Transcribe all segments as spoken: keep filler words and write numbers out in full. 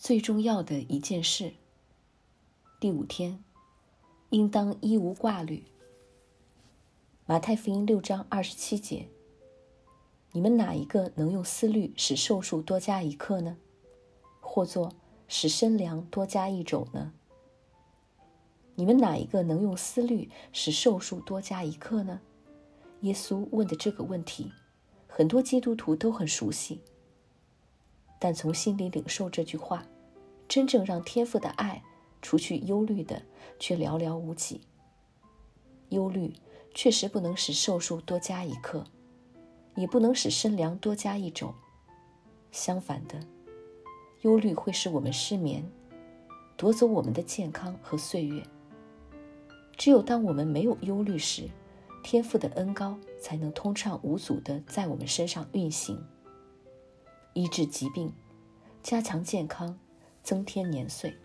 最重要的一件事。第五天，应当一无挂虑。马太福音六章二十七节，你们哪一个能用思虑使寿数多加一刻呢？或作使身量多加一肘呢？你们哪一个能用思虑使寿数多加一刻呢？耶稣问的这个问题，很多基督徒都很熟悉，但从心里领受这句话，真正让天父的爱除去忧虑的却寥寥无几。忧虑确实不能使寿数多加一刻，也不能使身量多加一肘。相反的，忧虑会使我们失眠，夺走我们的健康和岁月。只有当我们没有忧虑时，天父的恩膏才能通畅无阻地在我们身上运行，医治疾病，加强健康，增添年岁。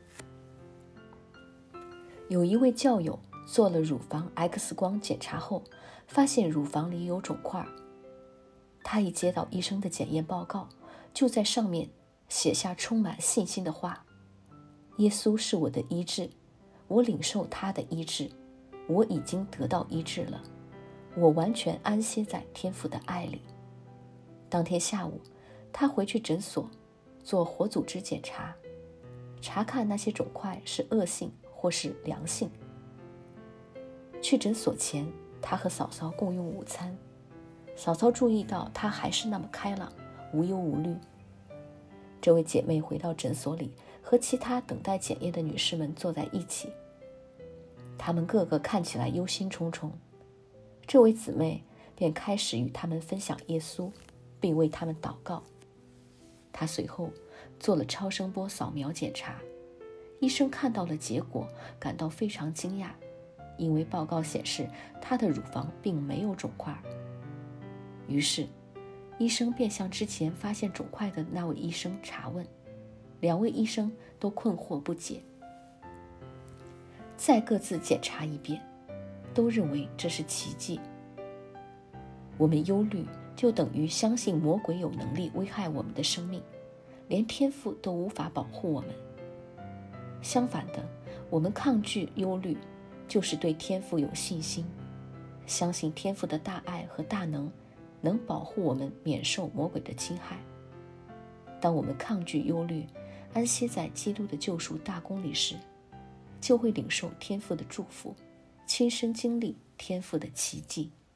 有一位教友做了乳房 X 光检查后，发现乳房里有肿块。他一接到医生的检验报告，就在上面写下充满信心的话：耶稣是我的医治，我领受他的医治，我已经得到医治了，我完全安歇在天父的爱里。当天下午，他回去诊所做活组织检查，查看那些肿块是恶性或是良性。去诊所前，他和嫂嫂共用午餐，嫂嫂注意到他还是那么开朗，无忧无虑。这位姐妹回到诊所里，和其他等待检验的女士们坐在一起，她们个个看起来忧心忡忡。这位姊妹便开始与他们分享耶稣，并为他们祷告。她随后做了超声波扫描检查，医生看到了结果，感到非常惊讶，因为报告显示她的乳房并没有肿块。于是医生便向之前发现肿块的那位医生查问，两位医生都困惑不解，再各自检查一遍，都认为这是奇迹。我们忧虑就等于相信魔鬼有能力危害我们的生命，连天父都无法保护我们。相反的，我们抗拒忧虑，就是对天父有信心，相信天父的大爱和大能能保护我们免受魔鬼的侵害。当我们抗拒忧虑，安歇在基督的救赎大功里时，就会领受天父的祝福，亲身经历天父的奇迹。